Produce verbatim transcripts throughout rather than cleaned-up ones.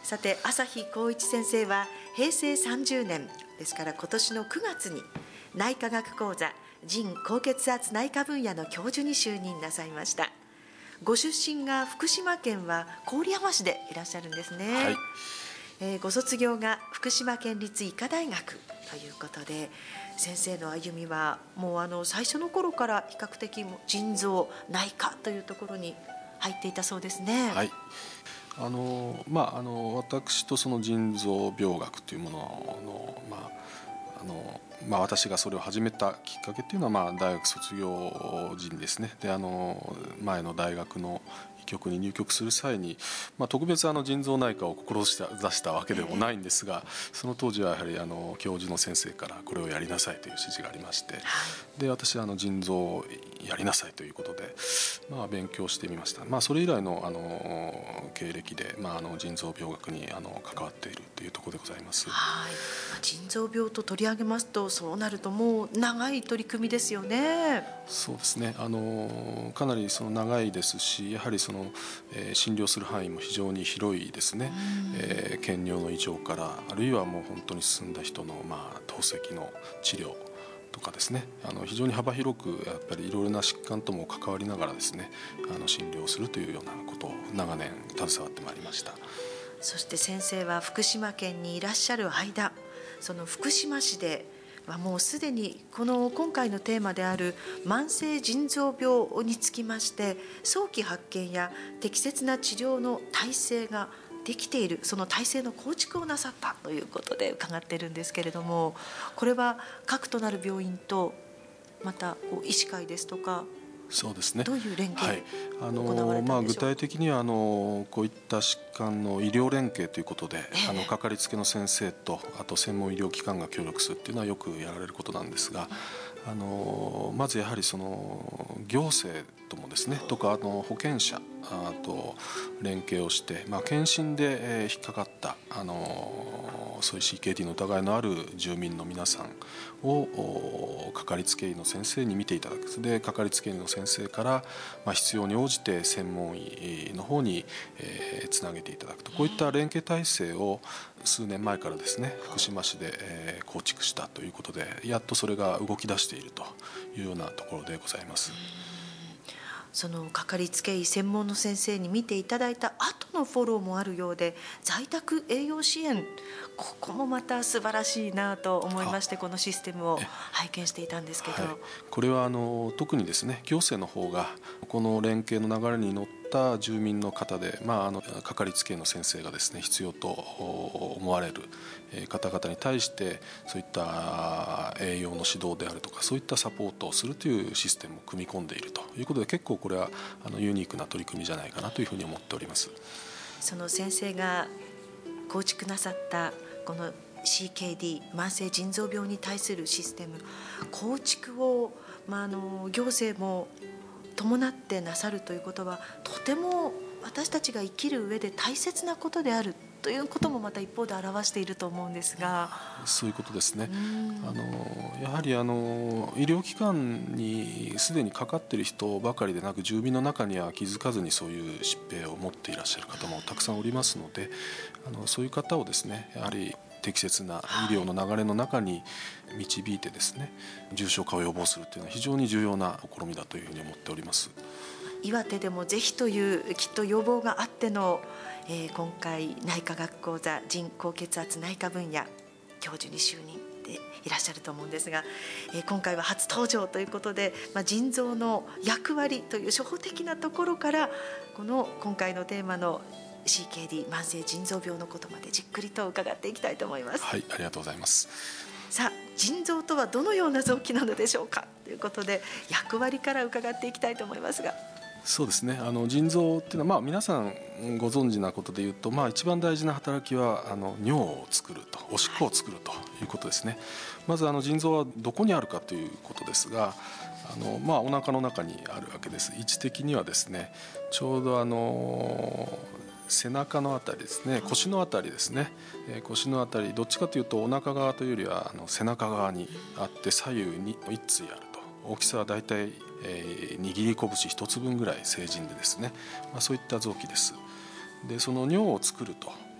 さて朝日光一先生はへいせいさんじゅうねんですから今年のくがつに内科学講座腎高血圧内科分野の教授に就任なさいました。ご出身が福島県は郡山市でいらっしゃるんですね、はい。えー、ご卒業が福島県立医科大学ということで、先生の歩みはもうあの最初の頃から比較的腎臓内科というところに入っていたそうですね。 はい、あのまあ、あの私とその腎臓病学というものの、まああのまあ、私がそれを始めたきっかけというのは、まあ、大学卒業時にですね、であの前の大学の医局に入局する際に、まあ、特別あの腎臓内科を志したわけでもないんですが、その当時はやはりあの教授の先生からこれをやりなさいという指示がありまして、で私はあの腎臓をやりなさいということで、まあ、勉強してみました。まあ、それ以来のあの経歴で、まあ、あの腎臓病学にあの関わっているというところでございます。 はい、腎臓病と取り上げますと、そうなるともう長い取り組みですよね。 そうですね、あのかなりその長いですし、やはりその、えー、診療する範囲も非常に広いですね、えー、検尿の異常からあるいはもう本当に進んだ人の、まあ、透析の治療とかですね、あの非常に幅広くやっぱりいろいろな疾患とも関わりながらですね、あの診療するというようなことを長年携わってまいりました。 そして先生は福島県にいらっしゃる間、その福島市ではもうすでにこの今回のテーマである慢性腎臓病につきまして早期発見や適切な治療の体制ができている、その体制の構築をなさったということで伺っているんですけれども、これは核となる病院とまた医師会ですとか、 そうですね、 どういう連携、 はい、あの行われたんでしょうか。 まあ、具体的にはあのこういった疾患の医療連携ということで、 えー、 あのかかりつけの先生とあと専門医療機関が協力するっていうのはよくやられることなんですが、あのまずやはりその行政ともですねとかあの保険者あと連携をして、まあ、検診で、えー、引っかかったあのそういう シーケーディー の疑いのある住民の皆さんをかかりつけ医の先生に見ていただく。でかかりつけ医の先生から、まあ、必要に応じて専門医の方に、えー、つなげていただくと、こういった連携体制を数年前からですね福島市で、えー、構築したということで、やっとそれが動き出しているというようなところでございます。 そのかかりつけ医専門の先生に見ていただいた後のフォローもあるようで、在宅栄養支援、ここもまた素晴らしいなと思いまして、このシステムを拝見していたんですけど、はい、 これはあの特にですね行政の方がこの連携の流れに乗った住民の方で、まあ、あのかかりつけ医の先生がですね必要と思われる方々に対してそういった栄養の指導であるとかそういったサポートをするというシステムを組み込んでいるということで、結構これはあのユニークな取り組みじゃないかなというふうに思っております。 その先生が構築なさったこの シーケーディー 慢性腎臓病に対するシステム構築を、まあ、あの行政も伴ってなさるということはとても私たちが生きる上で大切なことであるということもまた一方で表していると思うんですが。 そういうことですね。あのやはりあの医療機関にすでにかかっている人ばかりでなく、住民の中には気づかずにそういう疾病を持っていらっしゃる方もたくさんおりますので、あのそういう方をですねやはり適切な医療の流れの中に導いてですね、重症化を予防するというのは非常に重要な試みだというふうに思っております。 岩手でもぜひというきっと要望があっての、えー、今回内科学講座腎高血圧内科分野教授に就任でいらっしゃると思うんですが、えー、今回は初登場ということで、まあ、腎臓の役割という初歩的なところからこの今回のテーマの シーケーディー 慢性腎臓病のことまでじっくりと伺っていきたいと思います。 はい、ありがとうございます。 さあ、腎臓とはどのような臓器なのでしょうかということで、役割から伺っていきたいと思いますが。 そうですね、あの腎臓っていうのは、まあ、皆さんご存知なことでいうと、まあ、一番大事な働きはあの尿を作ると、おしっこを作るということですね。まずあの腎臓はどこにあるかということですが、あの、まあ、お腹の中にあるわけです。位置的にはですね、ちょうどあの背中のあたりですね、腰のあたりですね、えー、腰のあたり、どっちかというとお腹側というよりはあの背中側にあって左右に一対あると。大きさはだいたい、えー、握り拳一つ分ぐらい成人でですね、まあ、そういった臓器です。でその尿を作ると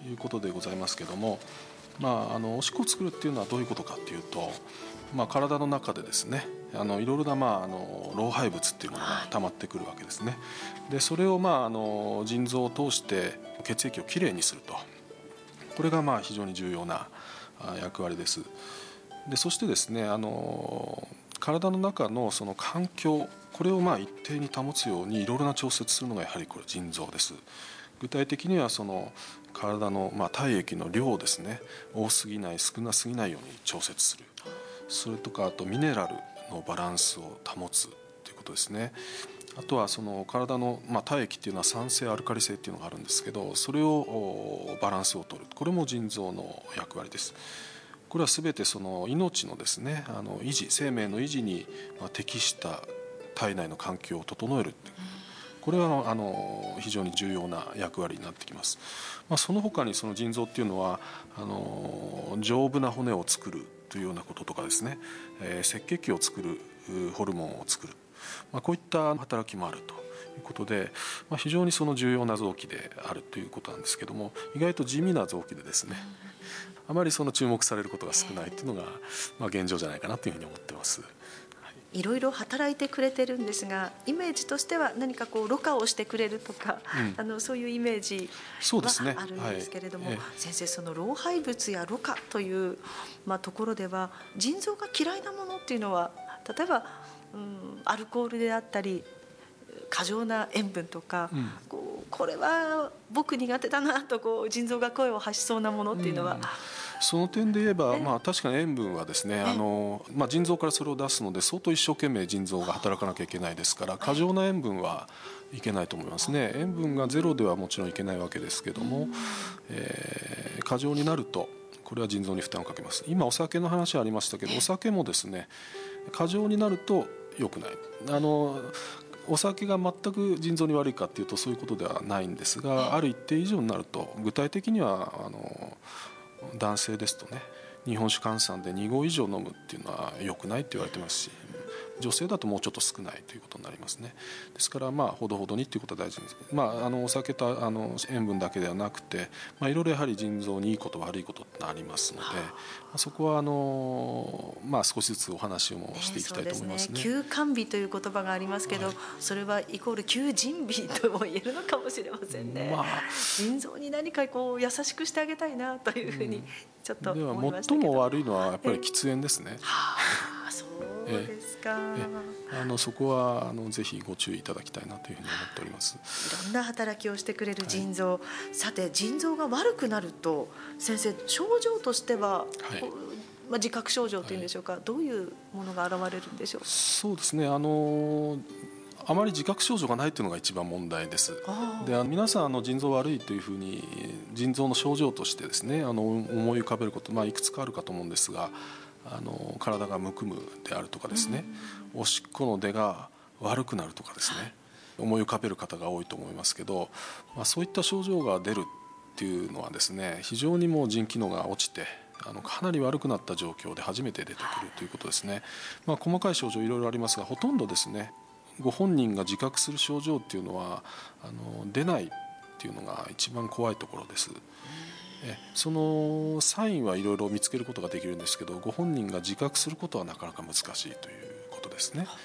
いうことでございますけども、まあ、あのおしっこを作るっていうのはどういうことかっていうと、まあ、体の中でですねあのいろいろな、まあ、あの老廃物っていうものが溜まってくるわけですね。でそれを、まあ、あの腎臓を通して血液をきれいにすると、これがまあ非常に重要な役割です。でそしてですねあの体の中のその環境、これをまあ一定に保つようにいろいろな調節するのがやはりこれ腎臓です。具体的にはその体のまあ体液の量ですね、多すぎない少なすぎないように調節する、それとかあとミネラルのバランスを保つということですね。あとはその体の、まあ、体液っていうのは酸性アルカリ性っていうのがあるんですけど、それをバランスを取る、これも腎臓の役割です。これは全てその命のですねあの維持、生命の維持に適した体内の環境を整える、これはあの非常に重要な役割になってきます。まあ、その他にその腎臓っていうのはあの丈夫な骨を作るというようなこととかですね、えー、赤血球を作るホルモンを作る、まあ、こういった働きもあるということで、まあ、非常にその重要な臓器であるということなんですけども、意外と地味な臓器でですね、あまりその注目されることが少ないというのが、まあ、現状じゃないかなというふうに思ってます。 いろいろ働いてくれてるんですが、イメージとしては何かこうろ過をしてくれるとか、うん、あのそういうイメージはあるんですけれども、ね、はい、先生、その老廃物やろ過という、まあ、ところでは腎臓が嫌いなものっていうのは、例えば、うん、アルコールであったり過剰な塩分とか、うん、こうこれは僕苦手だなとこう腎臓が声を発しそうなものっていうのは、うん、 その点で言えば、まあ、確かに塩分はですねあの、まあ、腎臓からそれを出すので相当一生懸命腎臓が働かなきゃいけないですから、過剰な塩分はいけないと思いますね。塩分がゼロではもちろんいけないわけですけども、えー、過剰になるとこれは腎臓に負担をかけます。今お酒の話ありましたけど、お酒もですね過剰になると良くない。あのお酒が全く腎臓に悪いかっていうとそういうことではないんですが、ある一定以上になると、具体的にはあの男性ですとね、日本酒換算でに合以上飲むっていうのは良くないって言われてますし、女性だともうちょっと少ないということになりますね。ですからまあほどほどにっていうことは大事です。まあ、あのお酒とあの塩分だけではなくて、まあ、いろいろやはり腎臓にいいこと悪いことってありますので、まあ、そこはあの、まあ、少しずつお話をしていきたいと思いますね。 休肝日という言葉がありますけど、はい、それはイコール休腎日とも言えるのかもしれませんね。まあ、腎臓に何かこう優しくしてあげたいなというふうにちょっと思いましたけど、 では最も悪いのはやっぱり喫煙ですね。 はあ、そうですか。 ええあのそこはあのぜひご注意いただきたいなというふうに思っております。 いろんな働きをしてくれる腎臓、はい、さて腎臓が悪くなると先生、症状としては、はい、まあ、自覚症状というんでしょうか、はい、どういうものが現れるんでしょう。 そうですね、あのあまり自覚症状がないというのが一番問題です。で皆さんあの腎臓悪いというふうに腎臓の症状としてですねあの思い浮かべること、まあ、いくつかあるかと思うんですが、あの体がむくむであるとかですね、うん、おしっこの出が悪くなるとかですね、思い浮かべる方が多いと思いますけど、まあ、そういった症状が出るっていうのはですね、非常にもう腎機能が落ちてあのかなり悪くなった状況で初めて出てくるということですね。まあ、細かい症状いろいろありますが、ほとんどですねご本人が自覚する症状っていうのはあの出ないっていうのが一番怖いところです。えそのサインはいろいろ見つけることができるんですけど、ご本人が自覚することはなかなか難しいということですね。はい、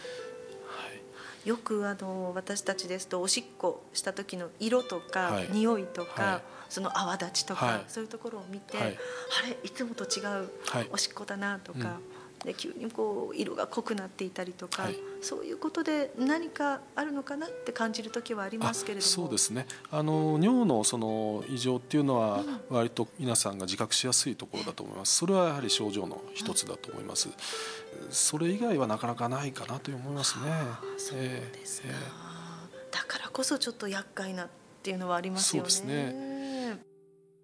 よくあの私たちですとおしっこした時の色とか、はい、匂いとか、はい、その泡立ちとか、はい、そういうところを見て、はい、あれいつもと違うおしっこだなとか、はい、うん、で急にこう色が濃くなっていたりとか、はい、そういうことで何かあるのかなって感じる時はありますけれども。 そうですね、あの尿のその異常っていうのは割と皆さんが自覚しやすいところだと思います。それはやはり症状の一つだと思います。それ以外はなかなかないかなと思いますね。 そうですか、えーえー、だからこそちょっと厄介なっていうのはありますよね。 そうですね。